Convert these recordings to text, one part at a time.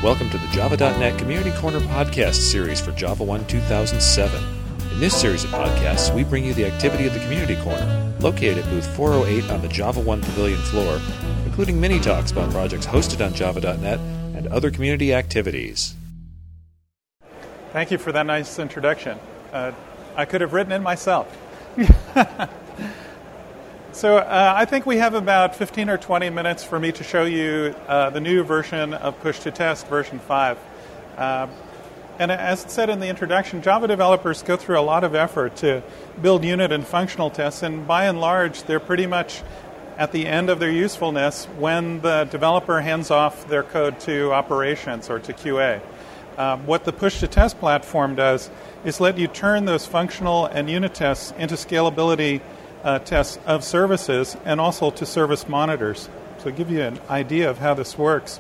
Welcome to the Java.net Community Corner podcast series for Java 1 2007. In this series of podcasts, we bring you the activity of the Community Corner, located at booth 408 on the Java 1 Pavilion floor, including mini-talks about projects hosted on Java.net and other community activities. Thank you for that nice introduction. I could have written it myself. So I think we have about 15 or 20 minutes for me to show you the new version of Push-to-Test, version 5. And as it said in the introduction, Java developers go through a lot of effort to build unit and functional tests, and by and large, they're pretty much at the end of their usefulness when the developer hands off their code to operations or to QA. What the Push-to-Test platform does is let you turn those functional and unit tests into scalability tests of services and also to service monitors. So to give you an idea of how this works,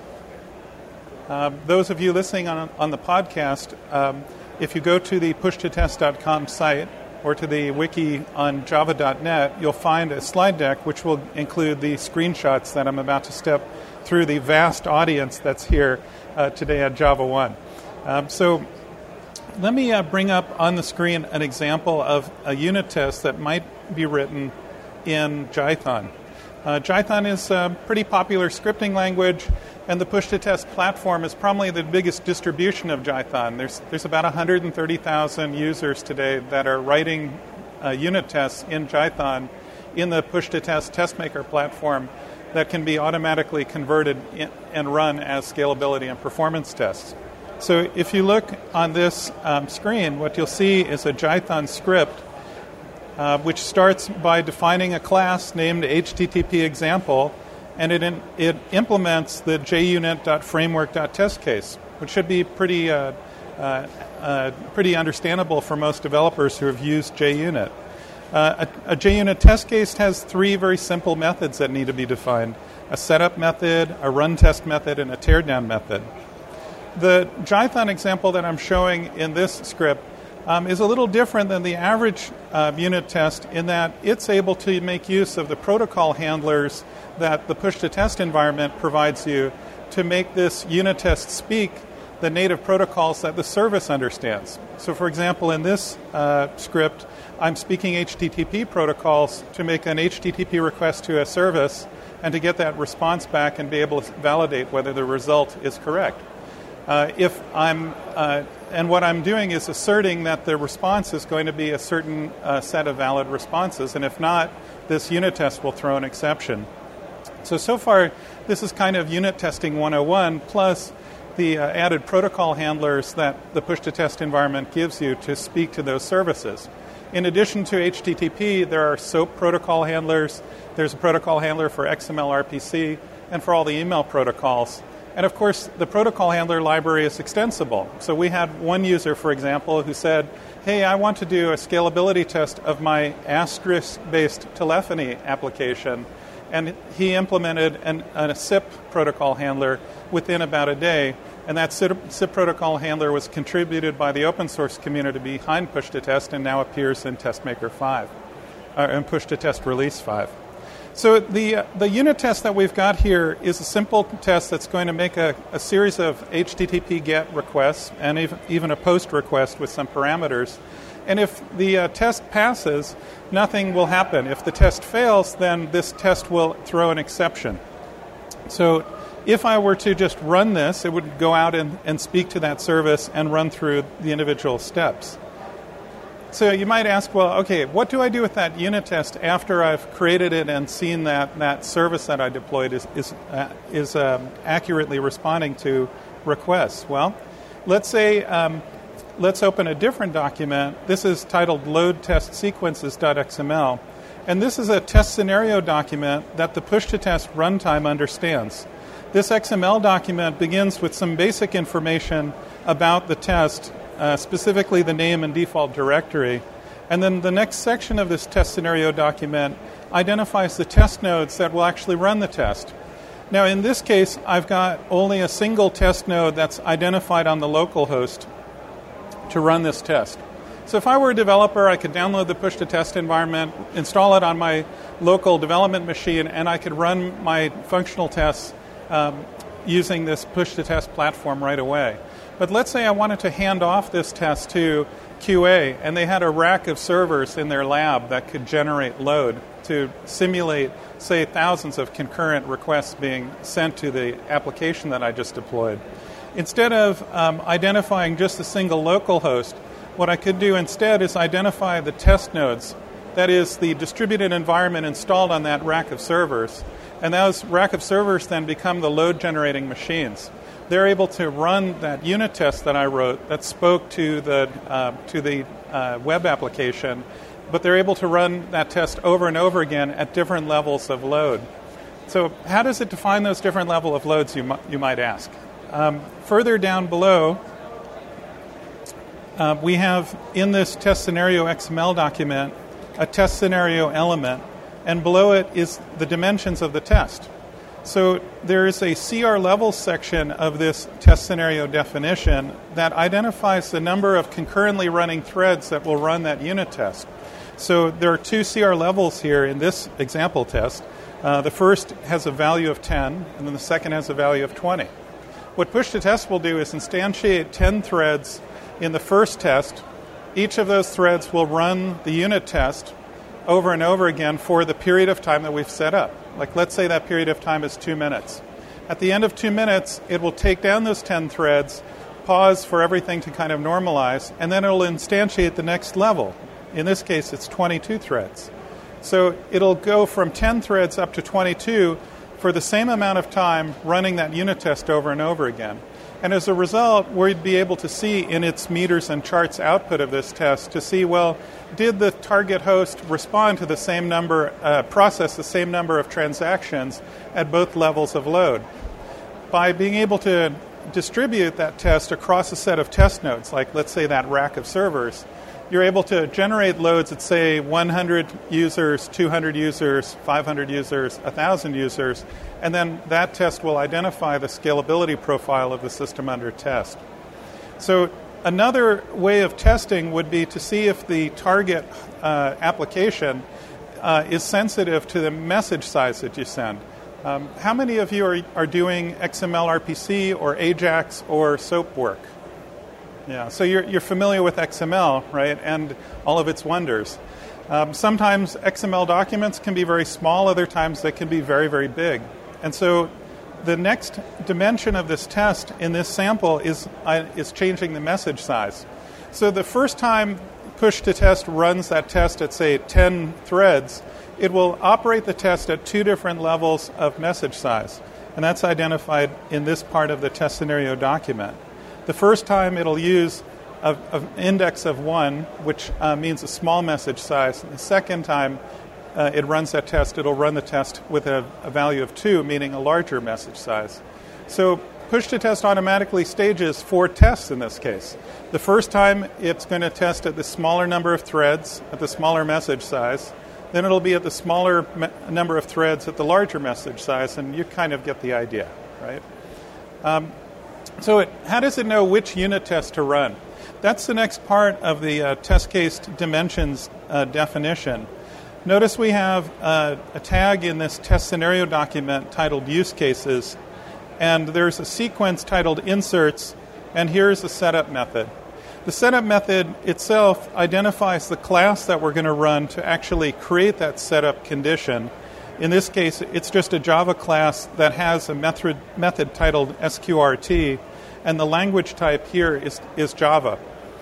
those of you listening on the podcast, if you go to the pushtotest.com site or to the wiki on java.net, you'll find a slide deck which will include the screenshots that I'm about to step through the vast audience that's here today at Java 1. So let me bring up on the screen an example of a unit test that might be written in Jython. Jython is a pretty popular scripting language, and the Push-to-Test platform is probably the biggest distribution of Jython. There's about 130,000 users today that are writing unit tests in Jython in the Push-to-Test TestMaker platform that can be automatically converted and run as scalability and performance tests. So if you look on this screen, what you'll see is a Jython script which starts by defining a class named HTTP example, and it implements the junit.framework.testcase, which should be pretty understandable for most developers who have used JUnit. A JUnit test case has three very simple methods that need to be defined: a setup method, a run test method, and a teardown method. The Jython example that I'm showing in this script is a little different than the average unit test in that it's able to make use of the protocol handlers that the push-to-test environment provides you to make this unit test speak the native protocols that the service understands. So for example, in this script, I'm speaking HTTP protocols to make an HTTP request to a service and to get that response back and be able to validate whether the result is correct. And what I'm doing is asserting that the response is going to be a certain set of valid responses, and if not, this unit test will throw an exception. So far, this is kind of unit testing 101, plus the added protocol handlers that the push-to-test environment gives you to speak to those services. In addition to HTTP, there are SOAP protocol handlers. There's a protocol handler for XML RPC and for all the email protocols. And of course, the protocol handler library is extensible. So we had one user, for example, who said, hey, I want to do a scalability test of my asterisk-based telephony application. And he implemented a SIP protocol handler within about a day. And that SIP protocol handler was contributed by the open source community behind Push-to-Test and now appears in TestMaker 5, and Push-to-Test Release 5. So the unit test that we've got here is a simple test that's going to make a series of HTTP GET requests and even a POST request with some parameters. And if the test passes, nothing will happen. If the test fails, then this test will throw an exception. So if I were to just run this, it would go out and speak to that service and run through the individual steps. So you might ask, well, okay, what do I do with that unit test after I've created it and seen that service that I deployed is accurately responding to requests? Well, let's open a different document. This is titled loadtestsequences.xml, and this is a test scenario document that the push-to-test runtime understands. This XML document begins with some basic information about the test, specifically the name and default directory. And then the next section of this test scenario document identifies the test nodes that will actually run the test. Now, in this case, I've got only a single test node that's identified on the local host to run this test. So if I were a developer, I could download the push-to-test environment, install it on my local development machine, and I could run my functional tests using this push-to-test platform right away. But let's say I wanted to hand off this test to QA, and they had a rack of servers in their lab that could generate load to simulate, say, thousands of concurrent requests being sent to the application that I just deployed. Instead of identifying just a single local host, what I could do instead is identify the test nodes, that is, the distributed environment installed on that rack of servers. And those rack of servers then become the load-generating machines. They're able to run that unit test that I wrote that spoke to the web application, but they're able to run that test over and over again at different levels of load. So how does it define those different level of loads, you might ask? Further down below, we have in this test scenario XML document a test scenario element, and below it is the dimensions of the test. So there is a CR level section of this test scenario definition that identifies the number of concurrently running threads that will run that unit test. So there are two CR levels here in this example test. The first has a value of 10, and then the second has a value of 20. What push-to-test will do is instantiate 10 threads in the first test. Each of those threads will run the unit test over and over again for the period of time that we've set up. Like, let's say that period of time is 2 minutes. At the end of 2 minutes, it will take down those 10 threads, pause for everything to kind of normalize, and then it will instantiate the next level. In this case, it's 22 threads. So it'll go from 10 threads up to 22 for the same amount of time running that unit test over and over again. And as a result, we'd be able to see in its meters and charts output of this test to see, well, did the target host respond to the same number, process the same number of transactions at both levels of load? By being able to distribute that test across a set of test nodes, like let's say that rack of servers, you're able to generate loads at, say, 100 users, 200 users, 500 users, 1,000 users, and then that test will identify the scalability profile of the system under test. So another way of testing would be to see if the target application is sensitive to the message size that you send. How many of you are doing XML RPC or AJAX or SOAP work? Yeah, so you're familiar with XML, right, and all of its wonders. Sometimes XML documents can be very small, other times they can be very, very big. And so the next dimension of this test in this sample is changing the message size. So the first time push-to-test runs that test at, say, 10 threads, it will operate the test at 2 different levels of message size. And that's identified in this part of the test scenario document. The first time it'll use an index of 1, which means a small message size. The second time it runs that test, it'll run the test with a value of 2, meaning a larger message size. So push-to-test automatically stages 4 tests in this case. The first time it's going to test at the smaller number of threads at the smaller message size. Then it'll be at the smaller number of threads at the larger message size, and you kind of get the idea, right? So how does it know which unit test to run? That's the next part of the test case dimensions definition. Notice we have a tag in this test scenario document titled use cases, and there's a sequence titled inserts, and here's the setup method. The setup method itself identifies the class that we're going to run to actually create that setup condition. In this case, it's just a Java class that has a method titled sqrt, and the language type here is Java.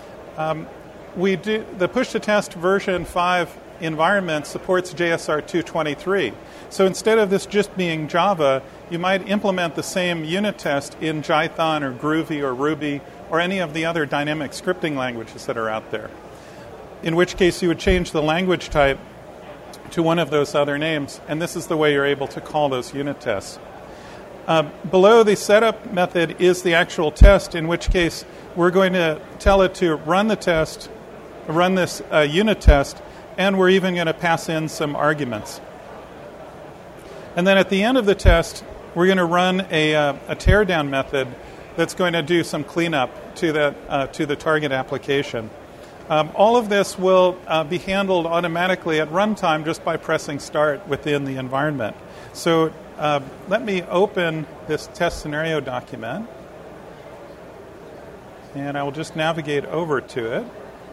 The push-to-test version 5 environment supports JSR 223. So instead of this just being Java, you might implement the same unit test in Jython or Groovy or Ruby or any of the other dynamic scripting languages that are out there, in which case you would change the language type to one of those other names, and this is the way you're able to call those unit tests. Below the setup method is the actual test, in which case we're going to tell it to run the test, run this unit test, and we're even going to pass in some arguments. And then at the end of the test, we're going to run a teardown method that's going to do some cleanup to the target application. All of this will be handled automatically at runtime just by pressing start within the environment. So let me open this test scenario document, and I will just navigate over to it.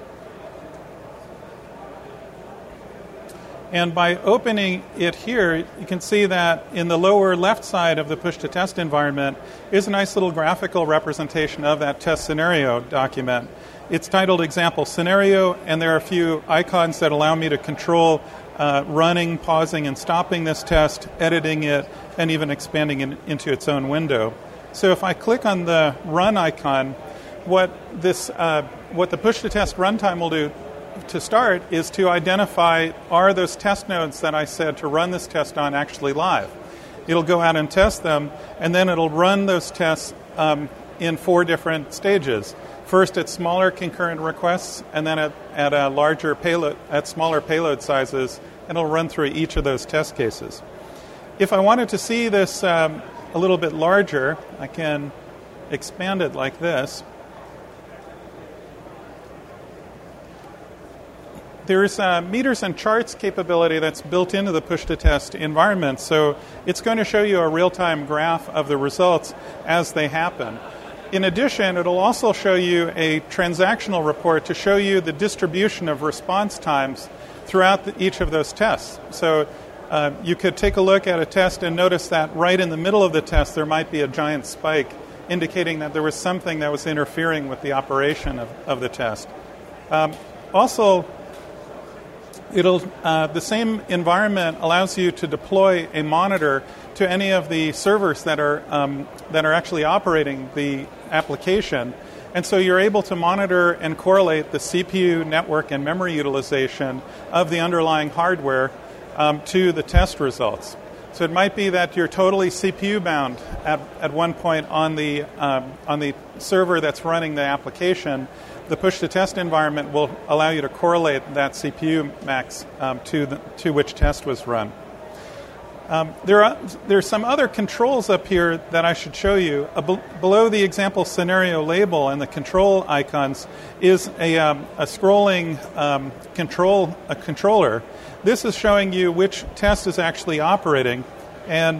And by opening it here, you can see that in the lower left side of the push-to-test environment is a nice little graphical representation of that test scenario document. It's titled Example Scenario, and there are a few icons that allow me to control running, pausing, and stopping this test, editing it, and even expanding it into its own window. So if I click on the run icon, what the push-to-test runtime will do to start is to identify, are those test nodes that I said to run this test on actually live? It'll go out and test them, and then it'll run those tests in 4 different stages. First at smaller concurrent requests, and then at a larger payload, at smaller payload sizes, and it'll run through each of those test cases. If I wanted to see this a little bit larger, I can expand it like this. There's meters and charts capability that's built into the push-to-test environment, so it's going to show you a real-time graph of the results as they happen. In addition, it'll also show you a transactional report to show you the distribution of response times throughout each of those tests. So you could take a look at a test and notice that right in the middle of the test there might be a giant spike indicating that there was something that was interfering with the operation of the test. Also, the same environment allows you to deploy a monitor to any of the servers that are actually operating the application. And so you're able to monitor and correlate the CPU, network, and memory utilization of the underlying hardware to the test results. So it might be that you're totally CPU bound at one point on the server that's running the application. The push-to-test environment will allow you to correlate that CPU max to which test was run. There's some other controls up here that I should show you. Below the example scenario label and the control icons is a scrolling controller. This is showing you which test is actually operating. And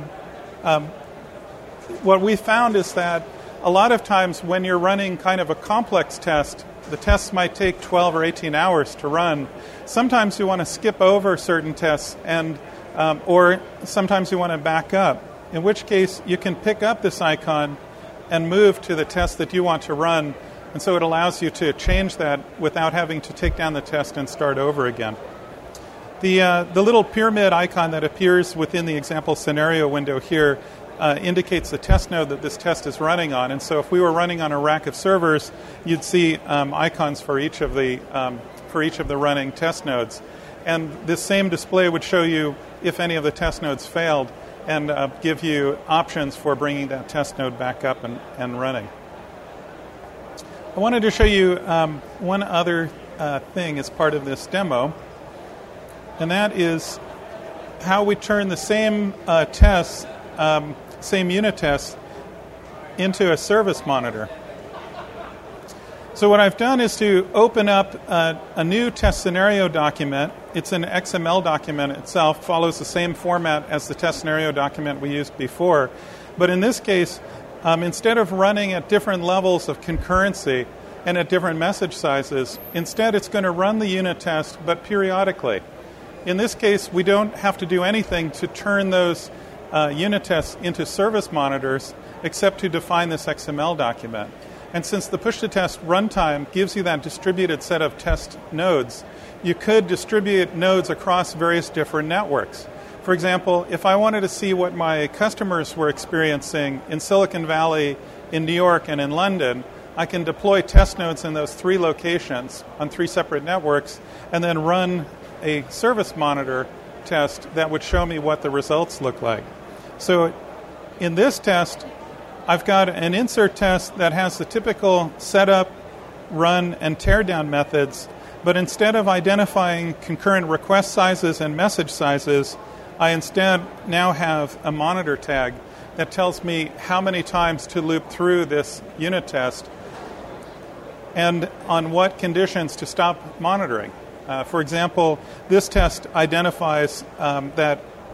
what we found is that a lot of times when you're running kind of a complex test, the tests might take 12 or 18 hours to run. Sometimes you want to skip over certain tests, or sometimes you want to back up, in which case you can pick up this icon and move to the test that you want to run. And so it allows you to change that without having to take down the test and start over again. The little pyramid icon that appears within the example scenario window here indicates the test node that this test is running on. And so if we were running on a rack of servers, you'd see icons for each of the running test nodes. And this same display would show you if any of the test nodes failed and give you options for bringing that test node back up and running. I wanted to show you one other thing as part of this demo, and that is how we turn the same tests, same unit tests, into a service monitor. So what I've done is to open up a new test scenario document. It's an XML document itself, follows the same format as the test scenario document we used before. But in this case, instead of running at different levels of concurrency and at different message sizes, instead it's going to run the unit test, but periodically. In this case, we don't have to do anything to turn those unit tests into service monitors except to define this XML document. And since the push-to-test runtime gives you that distributed set of test nodes, you could distribute nodes across various different networks. For example, if I wanted to see what my customers were experiencing in Silicon Valley, in New York, and in London, I can deploy test nodes in those 3 locations on 3 separate networks and then run a service monitor test that would show me what the results look like. So in this test, I've got an insert test that has the typical setup, run, and teardown methods, but instead of identifying concurrent request sizes and message sizes, I instead now have a monitor tag that tells me how many times to loop through this unit test and on what conditions to stop monitoring. For example, this test identifies that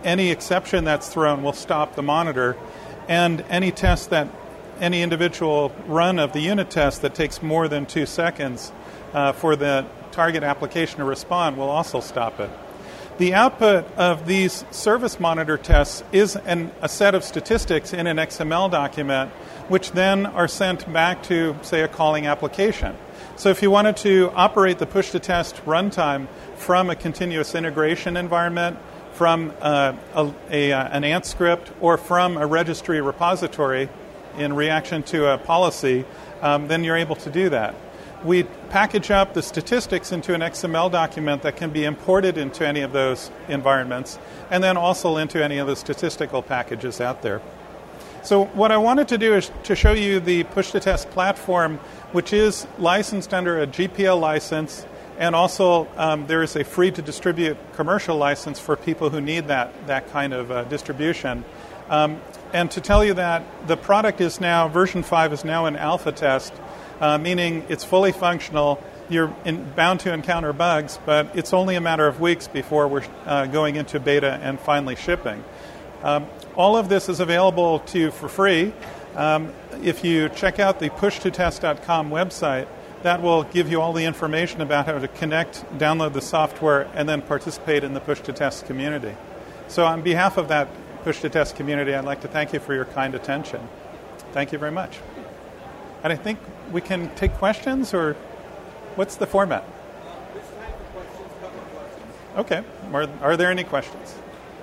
any exception that's thrown will stop the monitor, and any individual run of the unit test that takes more than 2 seconds for the target application to respond will also stop it. The output of these service monitor tests is a set of statistics in an XML document, which then are sent back to, say, a calling application. So if you wanted to operate the push-to-test runtime from a continuous integration environment, from an Ant script, or from a registry repository in reaction to a policy, then you're able to do that. We package up the statistics into an XML document that can be imported into any of those environments, and then also into any of the statistical packages out there. So what I wanted to do is to show you the push-to-test platform, which is licensed under a GPL license, and also there is a free-to-distribute commercial license for people who need that kind of distribution. And to tell you that the product is now, version 5 is now in alpha test, meaning it's fully functional. You're bound to encounter bugs, but it's only a matter of weeks before we're going into beta and finally shipping. All of this is available to you for free. If you check out the pushtotest.com website, that will give you all the information about how to connect, download the software, and then participate in the push-to-test community. So on behalf of that push-to-test community, I'd like to thank you for your kind attention. Thank you very much. And I think we can take questions, or what's the format? This time for questions, couple of questions. Okay. Are there any questions?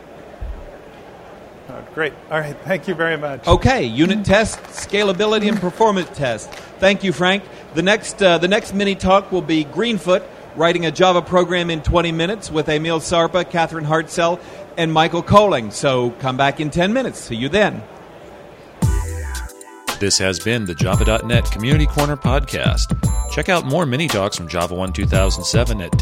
Oh, great. All right. Thank you very much. Okay. Unit test, scalability, and performance test. Thank you, Frank. The next mini talk will be Greenfoot, writing a Java program in 20 minutes with Emil Sarpa, Catherine Hartzell, and Michael Koling. So come back in 10 minutes. See you then. This has been the Java.net Community Corner podcast. Check out more mini talks from Java 1 2007 at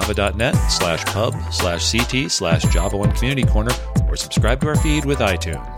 today.java.net/pub/ct/Java 1 Community Corner, or subscribe to our feed with iTunes.